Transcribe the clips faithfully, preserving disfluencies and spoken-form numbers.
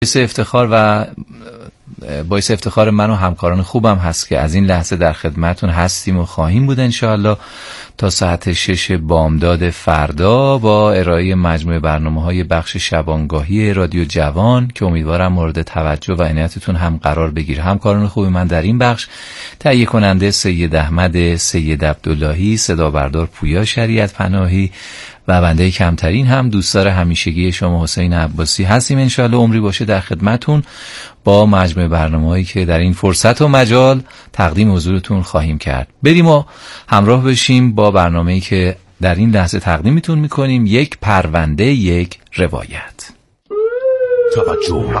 باعث افتخار و باعث افتخار من و همکاران خوبم هست که از این لحظه در خدمتون هستیم و خواهیم بود انشاءالله تا ساعت شش بامداد فردا با ارائه مجموعه برنامه‌های بخش شبانگاهی رادیو جوان که امیدوارم مورد توجه و عنایتتون هم قرار بگیره. همکاران خوب من در این بخش تهیه کننده سید احمد سید عبداللهی، صدا بردار پویا شریعت پناهی و بنده کمترین هم دوستدار همیشگی شما حسین عباسی هستیم. انشاءالله عمری باشه در خدمتون با مجموعه برنامه‌هایی که در این فرصت و مجال تقدیم حضورتون خواهیم کرد. بریم و همراه بشیم با برنامه‌ای که در این لحظه تقدیمتون می‌کنیم، یک پرونده یک روایت. توجه،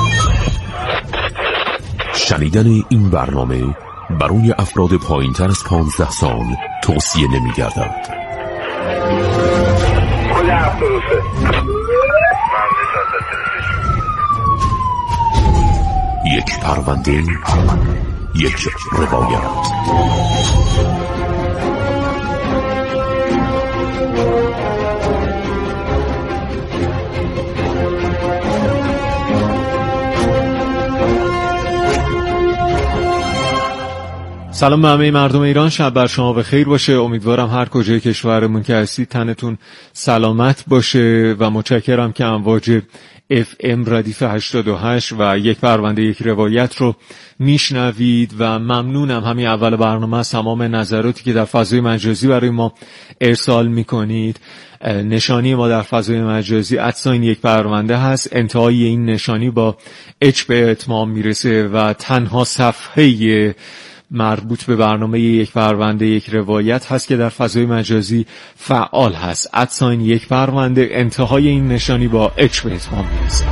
شنیدن این برنامه برای افراد پایین‌تر از پانزده سال توصیه نمی‌گردد. یک پرونده یک روایت. سلام به همه مردم ایران، شب بر شما بخیر باشه. امیدوارم هر کجای کشورمون که هستید تنتون سلامت باشه و متشکرم که امواج اف ام ردیف هشتاد و هشت و یک پرونده یک روایت رو میشنوید و ممنونم همین اول برنامه از تمام نظراتی که در فضای مجازی برای ما ارسال میکنید. نشانی ما در فضای مجازی ادساین یک پرونده هست. انتهای این نشانی با اچ به اتمام میرسه و تنها صفحه مربوط به برنامه یک پرونده یک روایت هست که در فضای مجازی فعال هست. ادساین یک پرونده، انتهای این نشانی با اچ به اتمام میرسه.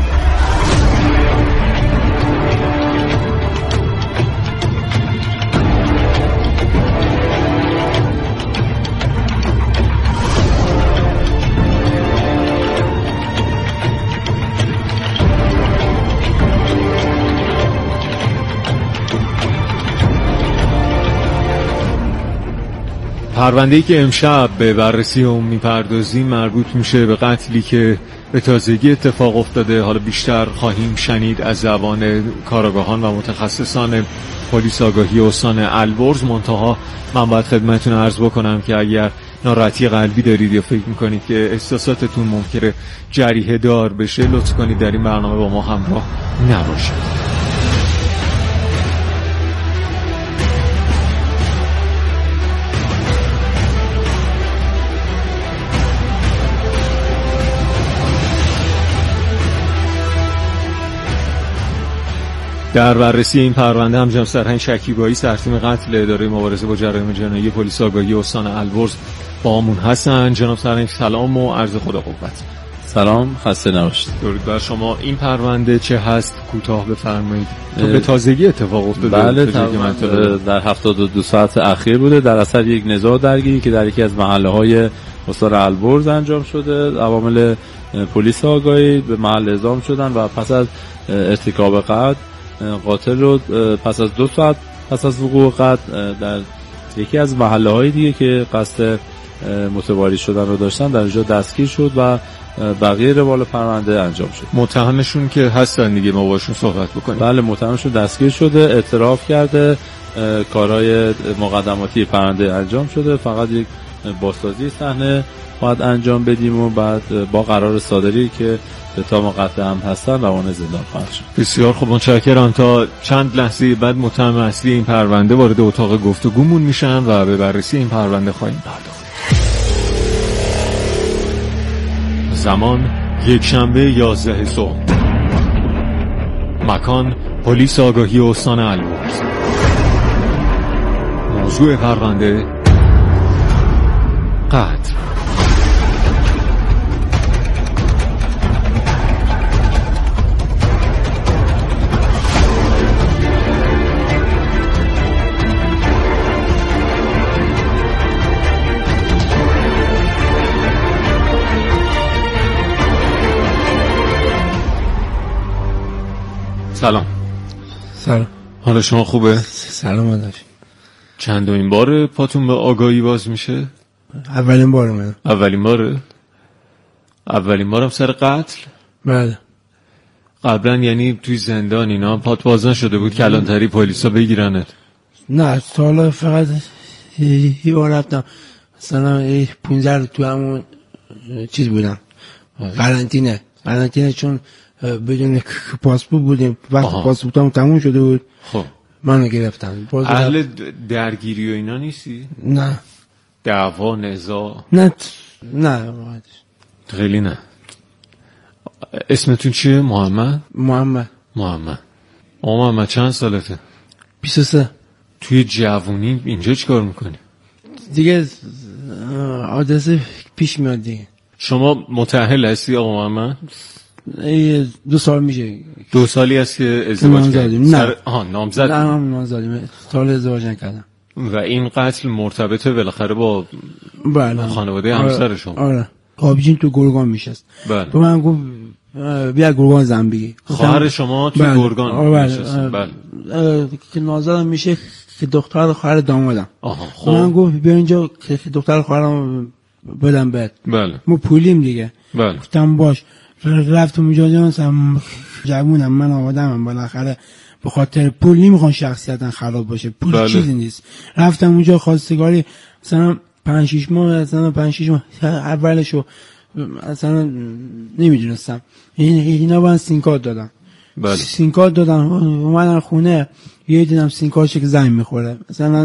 پرونده‌ای که امشب به بررسی اون میپردازیم مربوط میشه به قتلی که به تازگی اتفاق افتاده. حالا بیشتر خواهیم شنید از زبان کارآگاهان و متخصصان پلیس آگاهی استان البرز. منتها من باید خدمتتون عرض بکنم که اگر ناراحتی قلبی دارید یا فکر میکنید که احساساتتون ممکنه جریحه دار بشه، لطف کنید در این برنامه با ما همراه نباشید. در بررسی این پرونده هم جناب سرهنگ شکیبایی، سرتیم قتل اداره مبارزه با جرایم جنایی پلیس آگاهی استان البرز با همون هستن. جناب سرهنگ سلام و عرض خدا قوت. سلام، خسته نباشید. درود بر شما. این پرونده چه هست؟ کوتاه بفرمایید. تو به تازگی اتفاق افتاده؟ بله، در هفتاد و دو ساعت اخیر بوده در اثر یک نزاع درگیری که در یکی از محله‌های استان البرز انجام شده. عوامل پلیس آگاهی به محل اعزام شدن و پس از ارتکاب قتل قاتل رو پس از دو ساعت پس از وقوع قتل در یکی از محله‌های دیگه که قصد متواری شدن رو داشتن در اونجا دستگیر شد و بقیه روال پرونده انجام شد. متهمشون که هستن دیگه ما باشون صحبت بکنیم. بله، متهمشون دستگیر شده، اعتراف کرده، کارهای مقدماتی پرونده انجام شده. فقط یک بازسازی صحنه باید انجام بدیم و بعد با قرار صادری که اتهام قتل هم هستن روانه زندان خواهد شد. بسیار خوب، متشکرم. تا چند لحظه بعد متهم اصلی این پرونده وارد اتاق گفتگومون میشن و به بررسی این پرونده خواهیم پرداخت. زمان یک شنبه یازده صبح. مکان پلیس آگاهی استان البرز. موضوع پرونده قتل. سلام. سلام. حالا شما خوبه؟ سلام داشت. چندمین بار پاتون به آگاهی باز میشه؟ اولین بار من. اولین باره؟ اولین بارم سر قتل؟ بله. قبلا یعنی توی زندان اینا پات باز نشده بود کلانتری پلیسا بگیرنت؟ نه سالا فقط یه بار رفتم مثلا پونزده رو تو همون چیز بودم قرنطینه قرنطینه چون بدون پاسپورت بودیم وقتی پاسپورتم تموم شده بود خب منو گرفتن. اهل درگیری و اینا نیستی؟ نه دعوا نزاع؟ نه نه خیلی نه. اسمتون چیه؟ محمد؟ محمد محمد آقا محمد چند سالته؟ بیست و سه. توی جوونی اینجا چی کار میکنی؟ دیگه حادثه پیش میاد دیگه. شما متأهل هستی آقا محمد؟ دو سال میشه. دو سالی هست که ازدواج کردیم؟ نه سر... آها نامزد؟ نه نامزدیم، سال ازدواج نکردم. و این قتل مرتبطه بالاخره با بله خانواده همسر شما؟ آره. آبجین تو گرگان میشست. بله. به من گفت بیا گرگان زنبیگی. خواهر شما تو بله. گرگان میشست؟ بله. که نازدم میشه که دختر خواهر دامادم. آها خب. من گفت بیا اینجا که دختر خواهرم بدم بهت. بله. ما پولیم دیگه. بله. گفتم باش. رفتم اونجا جانم جوونم من آدمم بالاخره به خاطر پول نمیخوان شخصیتن خراب باشه. پول بله. چیزی نیست. رفتم اونجا خواستگاری مثلا پنج شش ماه مثلا پنج شش ماه اولشو مثلا نمیدونستم این اینا با سینکات دادن. بله. سینکات دادن اومدن خونه یه دیدم سینکاتش که زنگ میخوره مثلا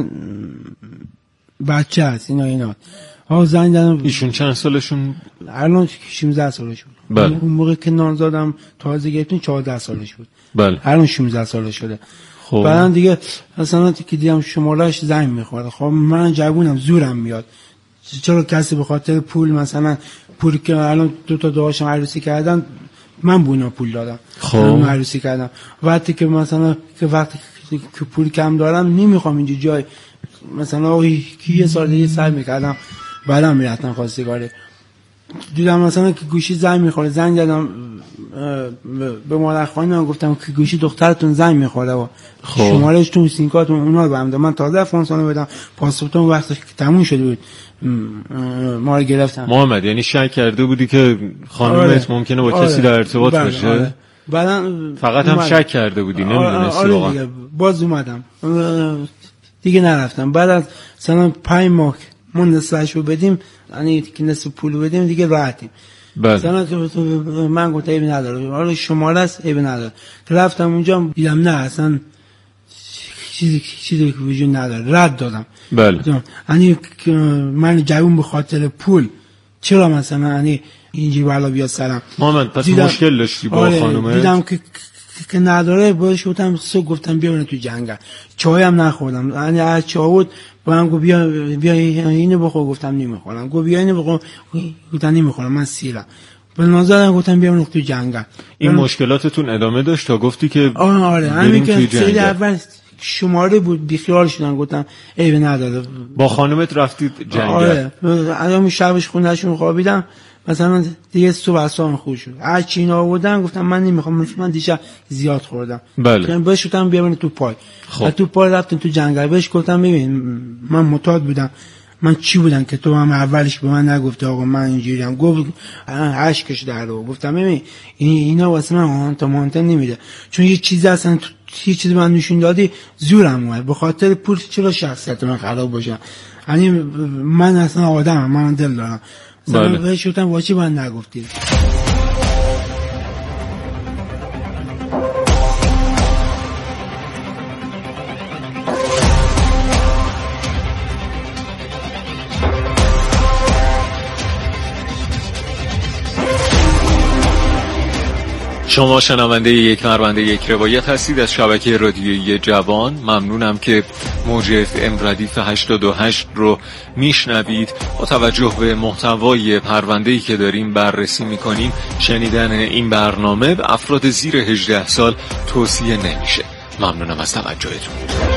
بچه هست اینا اینا ها زنگ دادم. ایشون چند سالشون؟ الان شانزده سالشون. بله. اون موقع که نان زادم تازه گرفتیم چهارده سالش بود. بله. الان شانزده سالش شده. خب بعدن دیگه مثلا که دیدم شماره‌اش زنگ میخوره. خب من جوونم زورم میاد. چرا کسی به خاطر پول مثلا پول که الان دو تا داداشم عروسی کردن من بونا پول دادم. خب من عروسی کردم. وقتی که مثلا که وقتی که پول کم دارم نمیخوام اینجا جای مثلا کی یه سال دیگه سر میکردم بعدم میرفتم خواستگاری. دیدم مثلا که گوشی زنگ میخوره زنگ زدم به مادر خانم گفتم که گوشی دخترتون زنگ میخوره و خب. شمارهش تو سینکاتون اونا رو بهم داد. من تازه فرانسه بدم پاسپورتم وقتی که تموم شده بود ما رو گرفتن. محمد یعنی شک کرده بودی که خانومت آره. ممکنه با آره. کسی در ارتباط بله. باشه؟ آره. بعدن فقط هم شک کرده بودی نمیدونستی آره واقعا؟ دیگه باز اومدم دیگه نرفتم. بعد از مثلا پنج ماه من نصفشو بدیم یعنی که نصف پول بدیم دیگه راحتیم. مثلا من گفتم عیب نداره حالا شماره است عیب نداره. رفتم اونجا دیدم نه اصلا چیزی چیزی که وجود نداره رد دادم. بله. یعنی من جوون به خاطر پول چرا مثلا یعنی اینجوری بالا بیا سرم. محمد پس مشکل داشتی با آره خانومت؟ دیدم که که نداره باش گفتم سو گفتم بیا تو جنگل چای هم نخوردم یعنی از چای بود با هم گفت بیا بیا اینو بخور گفتم نمیخورم. گفت بیا اینو بخور گفتم نمیخورم من سیرم. به نظرم گفتم بیا تو جنگل. این مشکلاتتون ادامه داشت تا گفتی که آره آره همین که سری اول شماره بود بیخیال شدن گفتم عیب نداره. با خانومت رفتید جنگل؟ آره الان شبش خونه‌شون خوابیدم مثلا دیگه صبح اصلا خوب شد. از چینا آوردن گفتم من نمیخوام من دیشب زیاد خوردم. بله. بهش گفتم بیا تو پای. خب. تو پای رفتم تو جنگل بهش گفتم ببین من معتاد بودم من چی بودم که تو هم اولش به من نگفتی آقا من اینجوریم. گفت اشکش در رو. گفتم ببین اینا واسه من آنتا مانتا نمیده چون یه چیزی اصلا یه چیزی من نشون دادی زورم اومد به خاطر پول چرا شخصیت من خراب باشه. یعنی من اصلا آدمم من دل دارم. بله. بهش گفتم واچی من نگفتی. شما شنونده یک مربنده یک روایت هستید از شبکه رادیویی جوان. ممنونم که موج اف ام ردیف هشتاد و هشت رو میشنوید. با توجه به محتوای پرونده‌ای که داریم بررسی میکنیم شنیدن این برنامه به افراد زیر هجده سال توصیه نمیشه. ممنونم از توجهتون.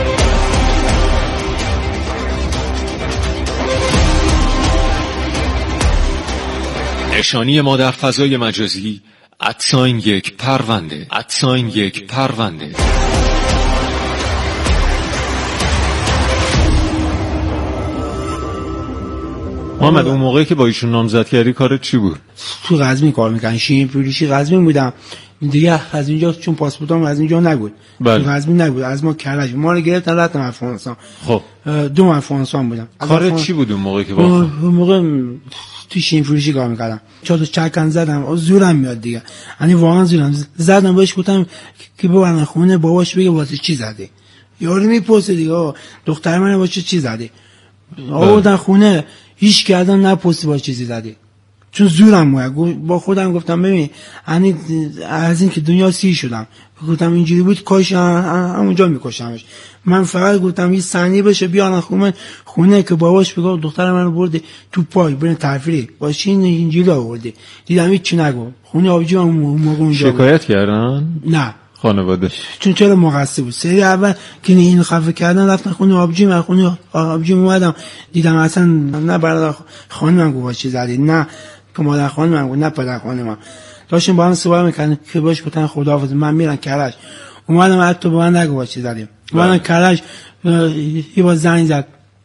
نشانی ما در فضای مجازی ادساین یک پرونده ادساین یک پرونده محمد اون موقعی که با ایشون نامزد کردی کارت چی بود؟ تو قزوین کار میکنم شیرین فروشی قزوین بودم. دیگه از اینجا چون پاسپورتم از اینجا نبود، بله. قزوین نبود، از ما کرج ما رو گرفتن رفتم افغانستان. خب دو ماه افغانستان بودم. کارت چی بود اون موقع که با اون موقع تو شین فروشی کار میکردم، چهار تا چکن زدم، زورم میاد دیگه، یعنی واقعا زورم زدم. بهش گفتم که ببرن خونه باباش بگه واسه چی زدی. یارو میپرسه دیگه دختر من واسه چی زدی. آوردن خونه هیچ کردن نپرسی واسه چیزی زدی، چون زورم میاد. با خودم گفتم ببین یعنی از این که دنیا سی شدم، گفتم اینجوری بود کاش همونجا میکشمش. من فقط گفتم این سنی بشه بیان خونه خونه که باباش بگه دختر منو برده تو پای برن تفریح باشین اینجوری آورده. دیدم هیچ چی نگو. خونه آبجی من موقع اونجا شکایت کردن؟ نه خانواده چون چرا مقصر بود. سری اول که این خفه کردن رفتن خونه آبجی، من خونه آبجی اومدم دیدم اصلا نه برادر خانم من گفت چی زدی، نه که مادر خانم من گفت، نه پدر خانم من. داشتیم با هم صحبت می‌کردن که باش گفتن خداحافظ من میرم کرج. اومدم حتی به من نگو چی زدیم. اومدم کرج یه بار زنگ زد،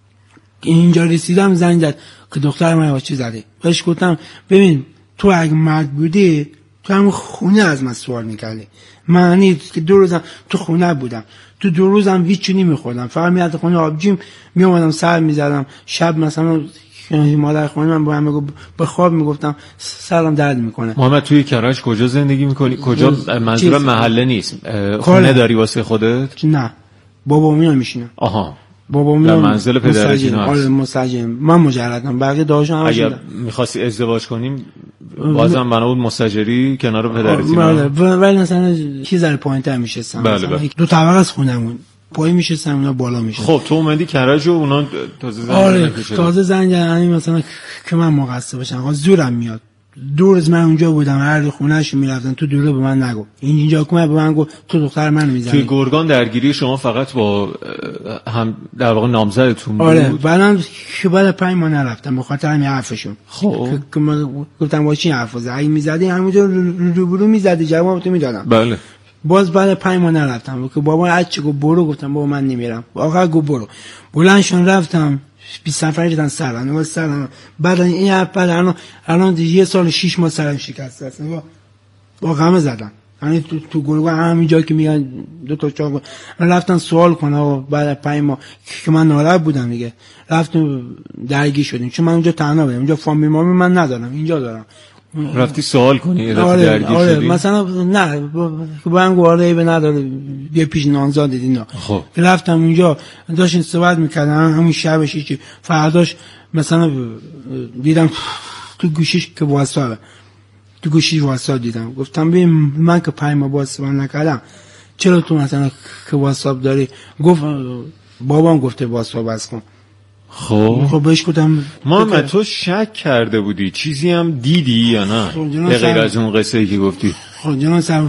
اینجا رسیدم زنگ زد که دختر من چی زدی. بهش گفتم ببین تو اگه مرد بودی تو هم خونه از من سوال می‌کردی. من نیست که دو روزم تو خونه بودم، تو دو روزم هیچ چیزی نمی‌خوردم، فقط میاد خونه آبجیم میومدم سر می‌زدم. شب مثلا مادر خانم من با هم به خواب میگفتم سرم درد میکنه. محمد توی کرج کجا زندگی میکنی؟ کجا؟ منظور محله نیست، خونه داری واسه خودت؟ نه بابا میام میشینم. آها بابا در منزل پدرت اینا هست؟ آره مستاجر. من مجردم، بقیه داشتم همش. اگه می‌خواستی ازدواج کنیم بازم بنا بود مستاجری کنار پدرت اینا؟ بله ولی مثلا چیز در پایین‌تر میشستم. بله بله. دو طبقه از خونمون پای میشستم اونا بالا میشستم. خب تو اومدی کرج و اونا تازه زنگ آره تازه زنگ زدن مثلا که من مقصر باشم. زورم میاد. دو روز من اونجا بودم، هر خونه‌اش میرفتن تو دوره به من نگو. این اینجا که به من گفت تو دختر منو میزنی. توی گرگان درگیری شما فقط با هم در واقع نامزدتون بود؟ آره بعدم که بعد پنج ماه نرفتم به خاطر همین حرفشون. خب که من گفتم با چی حرف زدی؟ اگه میزدی همونجا روبرو میزدی جواب تو میدادم. بله. باز بعد پنج ماه نرفتم که بابا اچ گفت برو، گفتم بابا من نمیرم. آخر گفت برو. بلندشون رفتم بیست نفر دیدن سرم نگاه سرم. بعد این اپل الان الان یه سال شش ماه سرم شکسته است. نگاه با غم زدن. یعنی تو تو گرگان همین جا که میگن دو تا چاق رفتن سوال کنه و بعد پنج ماه که من ناراحت بودم دیگه رفتم درگیر شدیم، چون من اونجا تنها بودم. اونجا فامیل مامی من ندارم، اینجا دارم. رفتی سوال کنی رفتی آره درگیر آره شدی؟ مثلا نه با هم گواره به نداره یه پیش نانزاد دیدین. خب رفتم اونجا داشتین صحبت میکردن همون شبش چی فرداش مثلا دیدم تو گوشیش که واسطه تو گوشی واسطه دیدم. گفتم ببین من که پنج ماه واسطه نکردم چرا تو مثلا که واسطه داری؟ گفت بابام گفته واسطه بس کن. خب خب بهش گفتم محمد تو شک کرده بودی چیزی هم دیدی یا نه؟ به غیر از اون قصه ای که گفتی. خب جنان سر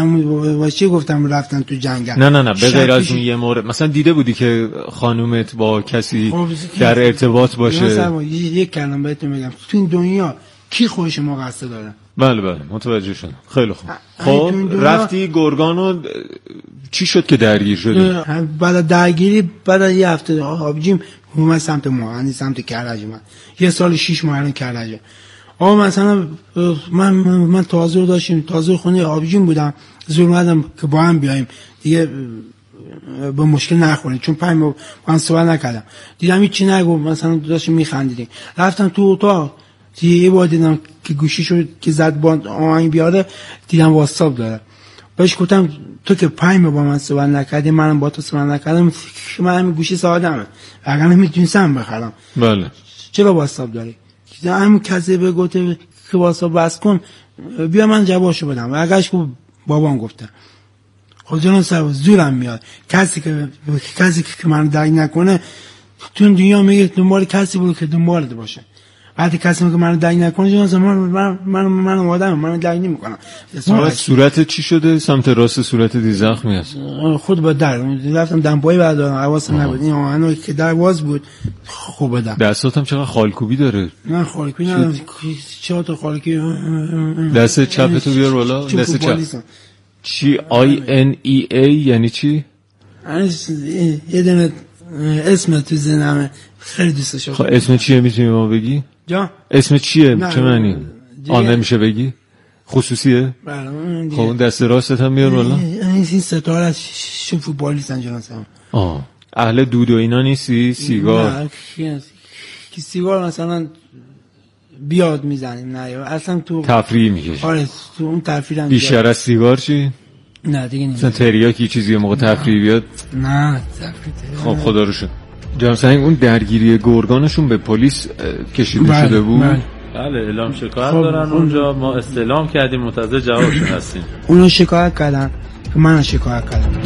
با چی گفتم رفتن تو جنگل؟ نه نه نه به غیر از اون یه مورد مثلا دیده بودی که خانومت با کسی در ارتباط باشه؟ یک کلمه بهتون میگم تو این دنیا کی خودش مقصر داره؟ بله بله متوجه شدم. خیلی خوب. خب رفتی گرگانو چی شد که درگیر شدی؟ بعد درگیری بعد یه هفته آبجیم اومد سمت ما، یعنی سمت کرج. من یه سال شش ماه الان کرجه. آقا مثلا من من تازه داشتیم تازه خونه آبجیم بودم، زور اومدم که با هم بیایم دیگه به مشکل نخوریم، چون پنج ماه من صحبت نکردم. دیدم هیچ چی نگو، مثلا داشتیم میخندیدیم. رفتم تو اتاق یه بار دیدم که گوشیشو که زد باند آهنگ بیاره، دیدم واتساپ داره. بهش گفتم تو که پنج ماه با من صحبت نکردی، منم با تو صحبت نکردم، من همین گوشی سادمه اگر نمیتونستم بخرم. بله چرا واتساپ داری؟ همون کسی به گفته که واتساپ بس کن بیا من جوابشو بدم. اگرش که بابام گفته خود جنان سر زورم میاد. کسی که کسی که من درک نکنه تو دنیا میگه دنبال کسی بود که دنبالت باشه. وقتی کسی که منو درک نکنه جنان سر من من من من آدمم، منو درک نمیکنم. صورت چی شده؟ سمت راست صورت دی زخمی است. خود با در رفتم دمپایی بردارم، حواسم نبود این آهنو که در باز بود. خوب بدم. دستاتم چقدر خالکوبی داره؟ نه خالکوبی ندارم. چهار تا خالکی. دست چپ تو بیار بالا. دست چپ چی؟ آی ان ای ای یعنی چی؟ یه دونه اسم تو ذهنمه خیلی دوستش دارم. خب اسم چیه میتونی ما بگی؟ جا؟ اسم چیه؟ چه معنی؟ آن نمیشه بگی؟ خصوصیه؟ بله اون خب اون دست راستت هم بیار بالا. این ستاره از شو فوتبالیستن جناسم. آه اهل دود و اینا نیستی؟ سیگار؟ نه کی سیگار مثلا بیاد میزنیم نه اصلا تو تفریح میکشی؟ آره تو اون تفریحم بیشتر از سیگار چی؟ نه دیگه مثلا تریاکی چیزی موقع تفریح بیاد؟ نه تفریح. خب خدا رو شد. جناب سنگ اون درگیری گرگانشون به پلیس کشیده بله، شده بود؟ بله بله اعلام شکایت خب دارن اونجا. ما استعلام کردیم منتظر جوابشون هستیم. اونو شکایت کردن من شکایت کردم.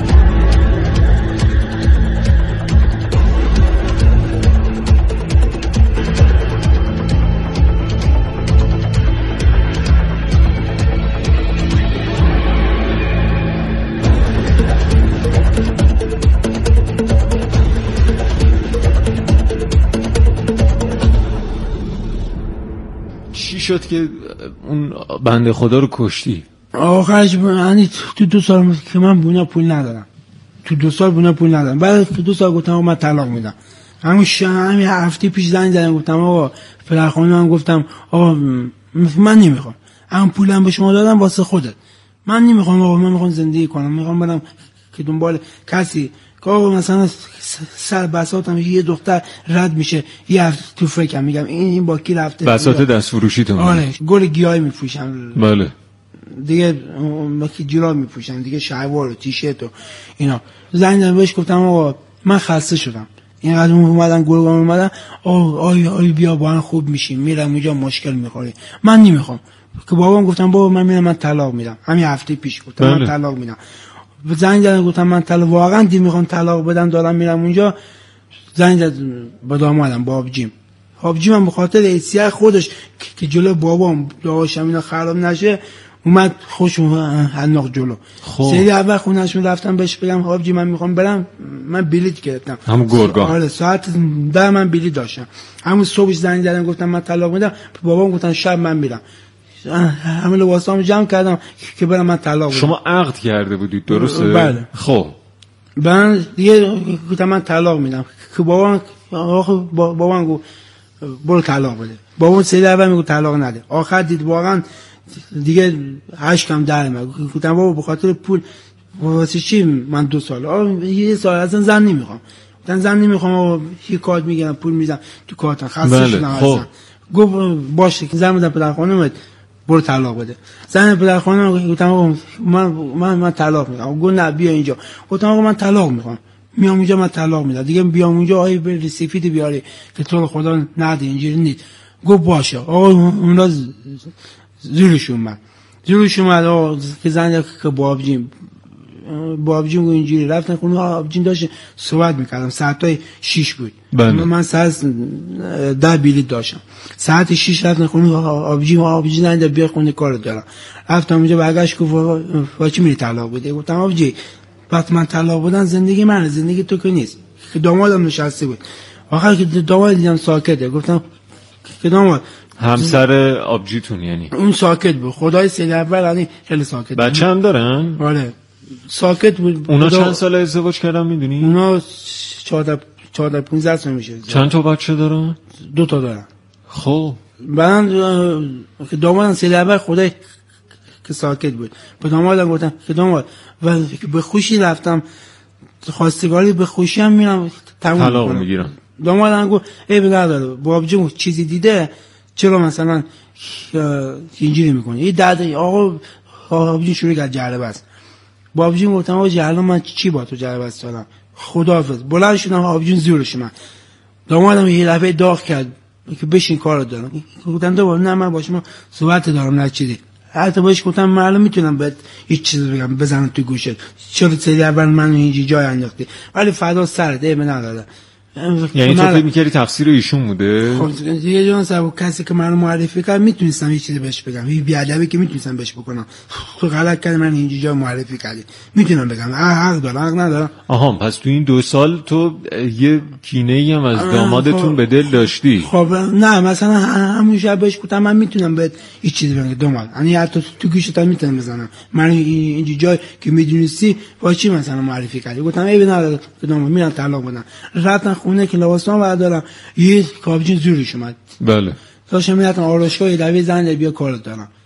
شد که اون بنده خدا رو کشتی؟ آخرش یعنی تو دو سال که من بونا پول ندارم، تو دو سال بونا پول ندارم. بعد تو دو سال گفتم من طلاق میدم. همون همین هفته پیش زنگ زدم گفتم آقا پدرخوانم من گفتم آقا من نمیخوام، اما پولم به شما دادم واسه خودت، من نمیخوام آقا، من میخوام زندگی کنم، میخوام برم که دنبال کسی که آقا مثلا سر بساطم یه دختر رد میشه یه هفته تو فکرم میگم این این با کی رفته بساط دست فروشی تو؟ آره گل گیاهی میفروشن بله دیگه، با کی جوراب میپوشن دیگه، شلوار و تیشرت و اینا. زنگ زدم بهش گفتم آقا من خسته شدم، اینقدر اومدن گرگان اومدن آه آی آی بیا با هم خوب میشیم، میرم اونجا مشکل میخوری، من نمیخوام. که بابام گفتم بابا من میرم من طلاق میدم، همین هفته پیش گفتم بله. من طلاق میدم. زنگ زدم گفتم من طلاق واقعا دی میخوام طلاق بدم دارم میرم اونجا. زنگ زد با دامادم با آبجیم، آبجیم هم به خاطر حیثیت خودش که جلو بابام داشتم اینا خراب نشه اومد خوش هناق جلو. سری اول خونه‌شون رفتم بهش بگم آبجی من میخوام برم، من بلیط گرفتم همون گرگان. آره ساعت ده من بلیط داشتم، همون صبح زنگ زدم گفتم من طلاق میدم، بابام گفتن شب من میرم، همه لباسامو جمع کردم که برم من طلاق بدم. شما عقد کرده بودید درسته؟ بله. خب من دیگه گفتم من طلاق میدم که بابام آخه بابام گفت برو طلاق بده. بابام سری اول میگه طلاق نده، آخر دید واقعا دیگه اشکم در اومد. گفتم بابا به خاطر پول واسه چی من دو سال آ یه سال اصلا زن نمیخوام، گفتم زن نمیخوام یه کارت میگیرم پول میذارم تو کارتم خسته بله. شدم خب. اصلا گفت باشه که زن بده پدر خانومت برو طلاق بده. زن پدر خانوم گفتم آقا من من من طلاق میدم. گفت نه بیا اینجا. گفتم آقا من طلاق میخوام، میام اونجا من طلاق میدم دیگه، بیام اونجا آی به رسیفید بیاری که تو خدا نده اینجوری نیست. گفت باشه. آقا اون روز زورش اومد زورش اومد آقا که زنگ که بابجیم بابجیم گفت اینجوری رفتن خونه آبجین داشت صحبت میکردم، ساعتای شیش بود بله. من ساعت ده بلیط داشتم، ساعت شیش رفتن خونه آبجیم آبجین زنگ بیا خونه کار دارم. رفتم اونجا برگشت گفت با چی میری طلاق بده؟ گفتم آبجی وقتی من طلاق بدم زندگی منه، زندگی تو که نیست. که دامادم نشسته بود، آخر که داماد دیدم ساکته گفتم که داماد همسر آبجیتون یعنی اون ساکت بود، خدای سری اول یعنی خیلی ساکت. بچه هم دارن؟ آره ساکت بود. اونا خدا... چند سال ازدواج کردن میدونی؟ اونا چهارده پونزده سال میشه. چند تا بچه دارن؟ دو تا دارن. خب من که دامادم سری اول خدای که ساکت بود، به دامادم گفتم که داماد و به خوشی رفتم خواستگاری به خوشی هم میرم طلاق میگیرم. دامادم گفت ای به نداره بابجی چیزی دیده چرا مثلا اینجوری میکنه؟ یه داده آقا بابجی شروع کرد جره بس. بابجی گفتم آقا جهلا من چی با تو جره بس دارم؟ خداحافظ. بلند شدم بابجی زورش من. دامادم یه دفعه داغ کرد که بشین کارو دارم. گفتم تو نه من باش من صحبت دارم نه چیزی. حتی باش گفتم من الان میتونم بهت هیچ چیز بگم بزنم تو گوشت، چرا سری اول منو اینجا جای انداختی؟ ولی فدا سرت ای نداره. یعنی تو فکر می‌کردی تفسیر ایشون بوده؟ خب دیگه جون صاحب کسی که منو معرفی کرد میتونستم یه چیزی بهش بگم، یه بیادبی که میتونستم بهش بکنم. تو غلط کردی من اینجا معرفی کردی، میتونم بگم حق دارم حق ندارم. آها پس تو این دو سال تو یه کینه‌ای هم از دامادتون خب به دل داشتی؟ خب نه مثلا همون شب بهش گفتم من میتونم بهت یه چیزی بگم داماد، یعنی حتی تو گوشت میتونم بزنم، من اینجا جای که میدونستی با چی مثلا معرفی کردی؟ گفتم ای نداره داماد میرم طلاق بدم. رفتن خونه که لباسام بردارم یه کابجین زورش اومد. بله. داشتم میرفتم آرایشگاه دوی زنگ بیا کار دارم.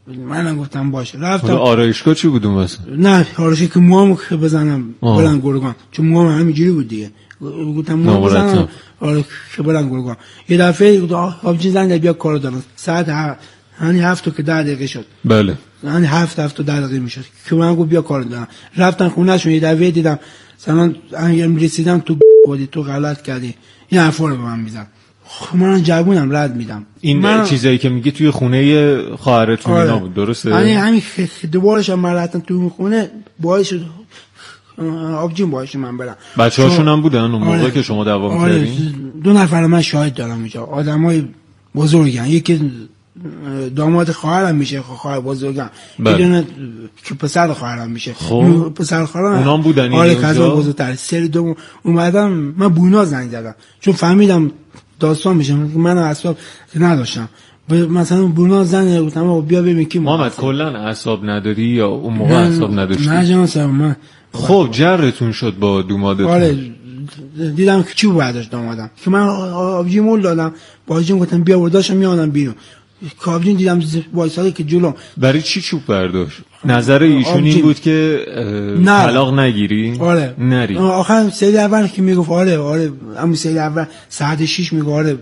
منم گفتم باشه. رفتم آرایشگاه چی بود اون واسه؟ نه آرایشگاه که موامو که بزنم بلند گرگان، چون موام همینجوری بود دیگه. گفتم موام بزنم آره که بلند گرگان. یه دفعه آبجین زنگ بیا کارو دارم. ساعت یعنی هفت که ده دقیقه شد. بله. یعنی هفت هفت و ده دقیقه میشد که من گفت بیا کارو دارم. رفتم خونه‌شون یه دفعه دیدم مثلا من رسیدم تو بودی تو غلط کردی. این حرفا رو به من میزن. من جوونم رد میدم. این من... چیزایی که میگی توی خونه خواهرتون آره. اینا بود درسته؟ یعنی همین دوبارش هم من رفتم تو خونه باعث شد آبجین باعث من برم. بچه‌هاشون هم بودن اون موقع آره. که شما دعوا آره. می‌کردین؟ دو نفر من شاهد دارم اینجا. آدمای بزرگن. یکی داماد خواهرم میشه، خواهر بزرگم. یه دونه که پسر خواهرم میشه. خب پسر خواهرم اونام بودن آره کازا بزرگتر. سری دوم اومدم من بونا زنگ زدم. چون فهمیدم داستان میشه. من اعصاب نداشتم. مثلا بونا زنگ گفتم بیا ببین کی محمد کلا اعصاب نداری یا اون موقع اعصاب نداشتی؟ نه جان صاحب من خب جرتون شد با دومادتون؟ آره دیدم که چی برداشت دامادم که من آبجی مول دادم باجیم گفتم بیا برداشتم میانم بیرون. کابجین دیدم وایساده که جلو. برای چی چوب برداشت؟ نظر ایشون این بود که طلاق نگیری؟ آره نری. آخر سری اول که میگفت آره آره همون سری اول ساعت شش میگه آره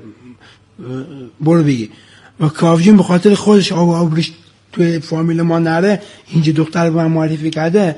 برو بگی. و کابجین به خاطر خودش آب آبش توی فامیل ما نره اینجا دختر به من معرفی کرده.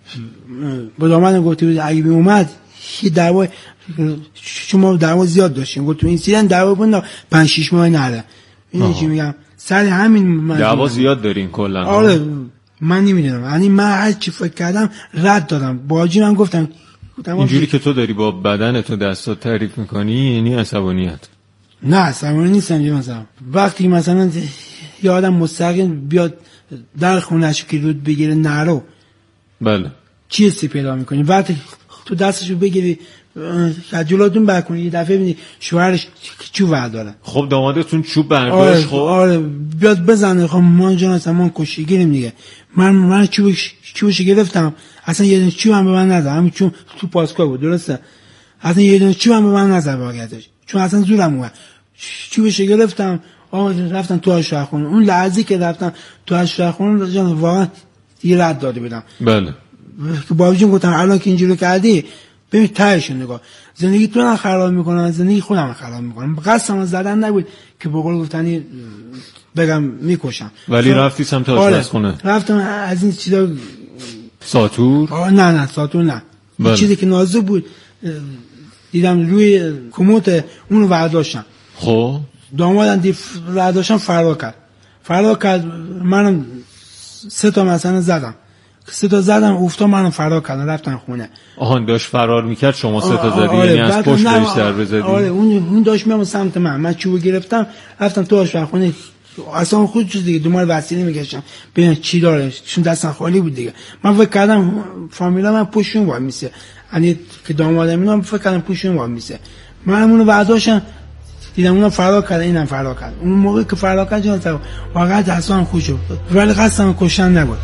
با دامادم گفته بود اگه اومد یه دعوا شما دعوا زیاد داشتیم. گفت تو این سیدن دعوا بود پنج شش ماه نره. این چی میگم سر همین دعوا زیاد دارین کلا. آره من نمیدونم یعنی من هر چی فکر کردم رد دادم. باجی من گفتم اینجوری که تو داری با بدنت و دستات تعریف میکنی یعنی عصبانیت؟ نه عصبانی نیستم جون مثلا وقتی مثلا یه آدم مستقیم بیاد در خونه‌اش که رود بگیره نرو بله چی حسی پیدا میکنی؟ وقتی تو دستشو بگیری جلوتون بکنی یه دفعه ببینی شوهرش چوب برداره. خب دامادتون چوب برداشت؟ خب آره بیاد بزنه. خب ما جان اصلا ما کشی گیریم دیگه. من من چوبش چوبش گرفتم اصلا یه دونه چوب هم به من نزد. همین چون تو پاسکا بود درسته اصلا یه دونه چوب هم به من نزد واقعیتش چون اصلا زورم اومد. چوبش گرفتم آقا رفتم تو آشپزخونه. اون لحظه که رفتم تو آشپزخونه جان واقعا یه رد داده بودم. بله که بابجون گفتم الان که اینجوری کردی ببین تهش نگاه زندگی تو رو خراب میکنم زندگی خودم رو خراب میکنم. قصدم زدن نبود که به قول گفتنی بگم میکشم. ولی رفتی سمت آشپزخونه؟ رفتم از این چیزا ساتور؟ آه نه نه ساتور نه. بله. چیزی که نازک بود دیدم روی کموت اونو برداشتم. خب دامادم دید برداشتم فرار کرد فرار کرد منم سه تا مثلا زدم سه تا زدم افتاد منم فرار کردم رفتم خونه. آهان داشت فرار میکرد شما سه تا زدی آره. یعنی از پشت بهش در بزدی؟ آره اون اون داشت میام سمت من من چوب گرفتم رفتم تو آشپزخونه اصلا خود چیز دیگه دنبال وسیله میگشتم ببینم چی داره چون دستم خالی بود دیگه. من فکر کردم فامیلا من پشتون وای میسه یعنی که دامادم اینا فکر کردم پشتون وای میسه. من اونو برداشتم دیدم اونم فرار کرد اینم فرار کرد. اون موقع که فرار کرد جان واقعا دستام خوش شد ولی قصدم کشتن نبود.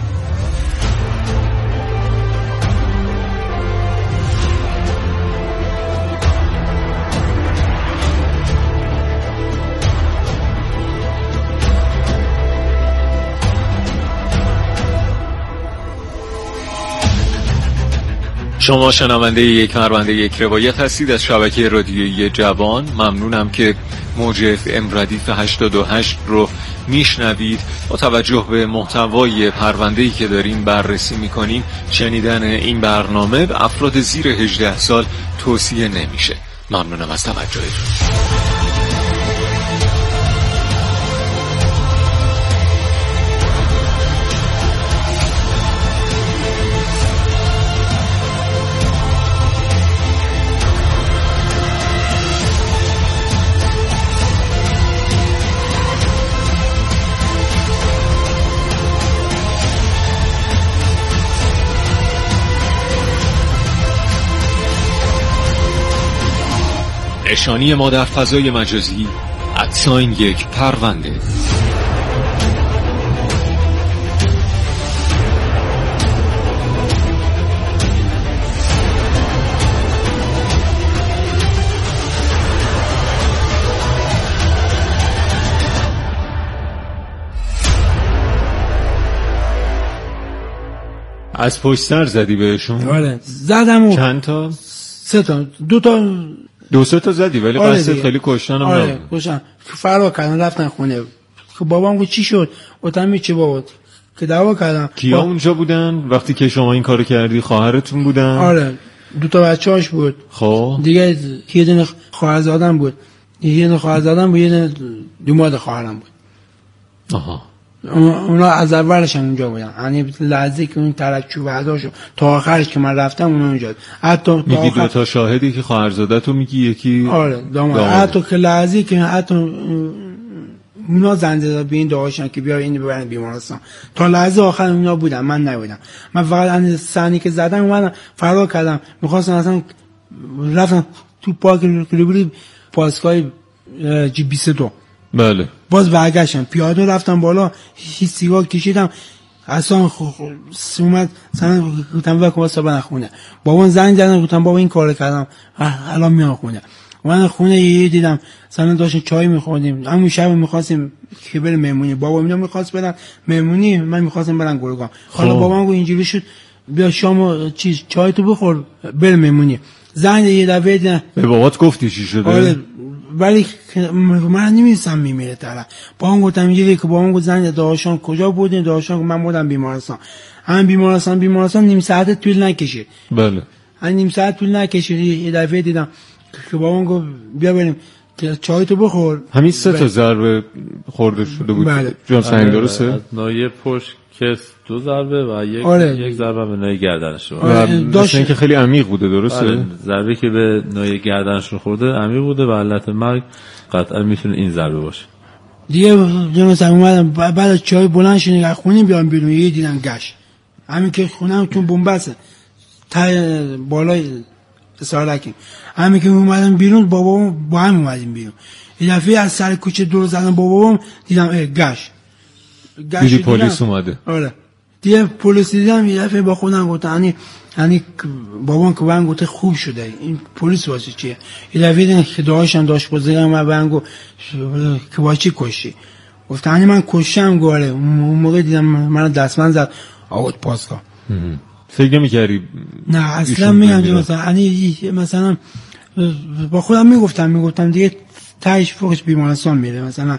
شما شنونده یک پرونده یک روایت هستید از شبکه رادیویی جوان. ممنونم که موج اف ام ردیف هشتاد و هشت رو میشنوید. با توجه به محتوای پرونده‌ای که داریم بررسی میکنیم شنیدن این برنامه به افراد زیر هجده سال توصیه نمیشه. ممنونم از توجهتون. نشانی ما در فضای مجازی ادساین یک پرونده. از پشت سر زدی بهشون؟ آره زدم و چند تا؟ سه تا دو تا دو سه تا زدی ولی آره قصد خیلی کشتن هم آره نبود. کشتن فرار کردن رفتن خونه که بابام گفت چی شد؟ گفتم چی بابا که دعوا کردم. کیا با... اونجا بودن وقتی که شما این کارو کردی؟ خواهرتون بودن؟ آره دو تا بچه‌اش بود. خب دیگه یه دونه خواهرزادم بود، یه دونه خواهرزادم بود، یه دونه دوماد خواهرم بود. آها. اونا از اولش هم اونجا بودن، یعنی لحظه که اون ترکچوب برداشت تا آخرش که من رفتم اونا اونجا بود. حتی میگی آخر... دو تا شاهدی که خواهرزاده‌تو میگی یکی آره داماد. حتی که لحظه که حتی اونا زنده داد به این دعاشن که بیا اینو ببرن بیمارستان، تا لحظه آخر اونا بودن، من نبودم. من فقط اند ثانی که زدم اومدم فرار کردم، می‌خواستم اصلا رفتم تو پارک کلیبری پاسگاه جی بیست و دو. بله. باز برگشتم پیاده رفتم بالا، هیچ سیگار کشیدم اصلا اومد سن گفتم وقت واسه برن خونه. بابا زنگ زدن گفتم بابا این کارو کردم الان میام خونه. من خونه یه دیدم سن داشتیم چای میخوردیم، همون شب میخواستیم که بریم مهمونی، بابا اینا میخواست برن مهمونی، من میخواستم برن گورگان. حالا بابام گفت اینجوری شد بیا شام چیز چای تو بخور بریم مهمونی. زنگ یه دفعه دیدم. به بابات گفتی چی شده؟ آره ولی من نمی‌دونستم میمیره طرف. با اون گفتم اینجوری که با اون گفت زنگ داشان کجا بودین؟ داشان من بودم بیمارستان. همین بیمارستان بیمارستان نیم ساعت طول نکشید. بله. همین نیم ساعت طول نکشید. یه دفعه دیدم که با اون گفت بیا بریم که چای تو بخور. همین سه تا ضربه خورده شده بود. بله. جان سنگ درسته؟ از ناحیه پشت کس دو ضربه و یک آره. یک ضربه به ناحیه گردنش. آره. و داشت اینکه خیلی عمیق بوده درسته؟ آره. ضربه که به ناحیه گردنش خورده عمیق بوده و علت مرگ قطعا میتونه این ضربه باشه. دیگه جنوس اومدم بعد از چای بلند شدیم از خونه بیام بیرون، یه دیدم گشت. همین که خونم چون بنبسته تا بالای سالکیم، همین که اومدم بیرون بابا با هم اومدیم بیرون. یه دفعه از سر کوچه دور زدم بابام دیدم گشت. دیدی پلیس اومده؟ آره دیگه پلیس دیدم، یه دفعه با خودم گفتم یعنی یعنی بابام که من گفته خوب شده این پلیس واسه چیه؟ یه دفعه دیدم که داشتم داشت بزرگم من بهم گفت که با چی کشتی؟ گفتم یعنی من کشتم گاله. اون موقع دیدم من دستمند زد آورد پاسگاه. فکر نمی‌کردی؟ نه اصلا میگم مثلا یعنی مثلا با خودم میگفتم میگفتم دیگه تهش فوقش بیمارستان میره، مثلا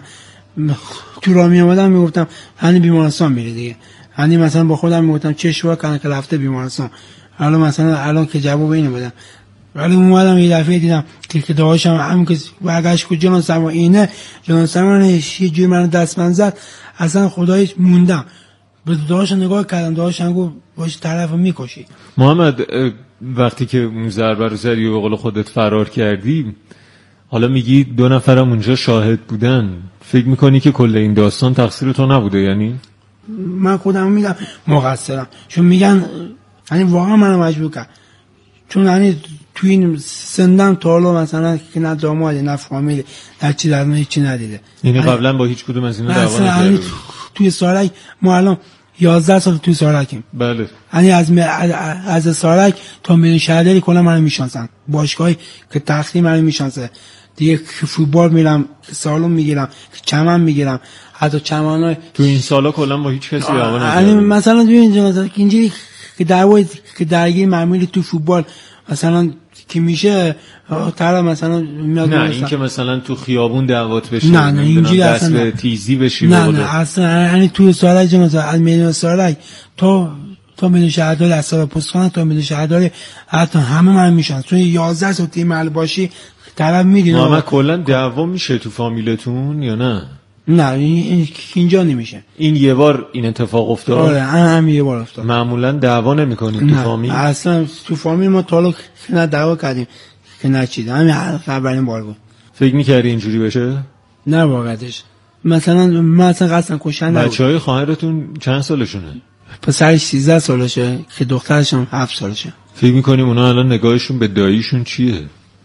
تو راه می اومدم میگفتم یعنی بیمارستان میره دیگه، یعنی مثلا با خودم میگفتم چه شو کنه که رفته بیمارستان. حالا مثلا الان که جواب اینو بدم، ولی اومدم یه دفعه دیدم که که داشتم همون که برگشت کو جنان سما اینه جنان سما یه جوری من دستمن زد، اصلا خداییش موندم به داشت نگاه کردم، داشتم گفت باش طرفو میکشی. محمد وقتی که اون ضربه رو زدی و به قول خودت فرار کردی، حالا میگی دو نفرم اونجا شاهد بودن، فکر میکنی که کل این داستان تقصیر تو نبوده؟ یعنی من خودم میگم مقصرم، چون میگن یعنی واقعا منو مجبور کرد، چون یعنی تو این سندم تا حالا مثلا که نه داماد نه فامیل نه چی در نه چی ندیده. یعنی قبلا با هیچ کدوم از اینا دعوا نکردی؟ توی سارک ما الان یازده سال توی سارکیم. بله. یعنی از م... از سارک تا میدون شهرداری کلا منو میشناسن، باشگاهی که تختی منو میشناسه دیگه، که فوتبال میرم سالن میگیرم چمن میگیرم، حتی چمنای تو این سالا کلا با هیچ کسی دعوا نکردی؟ یعنی مثلا تو اینجا اینجوری که دعوای که درگیر معمولی تو فوتبال مثلا که میشه طرف مثلا میاد نه این که مثلا تو خیابون دعوات بشه، نه نه اینجوری دست اصلا به تیزی بشی، نه نه اصلا یعنی تو سالک مثلا از میدون سالک تو تو میدون شهرداری از سال پستخانه تو میدون شهرداری حتی همه من میشن، چون یازده سال تیم محل باشی طرف میگیره. ما کلا دعوا میشه تو فامیلتون یا نه؟ نه این اینجا نمیشه. این یه بار این اتفاق افتاد؟ آره هم یه بار افتاد. معمولا دعوا نمیکنید تو فامیل؟ اصلا تو فامیل ما تا حالا نه دعوا کردیم که نچید، همین اولین بار بود. فکر می‌کردی اینجوری بشه؟ نه واقعیتش مثلا من اصلا قصدم کشتن نبود. بچهای خواهرتون چند سالشونه؟ پسرش سیزده سالشه که دخترش هم هفت سالشه. فکر می‌کنیم اونا الان نگاهشون به داییشون چیه؟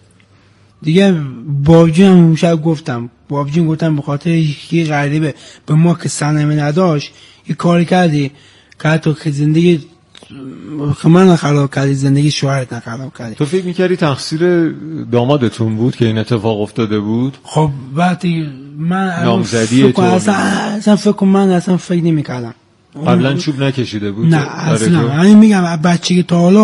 دیگه بابجی هم اون شب گفتم بابجی گفتم به خاطر یه غریبه به ما که سنمه نداشت یه کاری کردی که حتی که زندگی که من خراب کردی زندگی شوهرت نخراب کردی. تو فکر می‌کردی تقصیر دامادتون بود که این اتفاق افتاده بود؟ خب وقتی من نامزدی تو اصلا, اصلا فکر کنم من اصلا فکر نمی‌کردم قبلا چوب نکشیده بود؟ نه اصلا. همین میگم بچگی تا حالا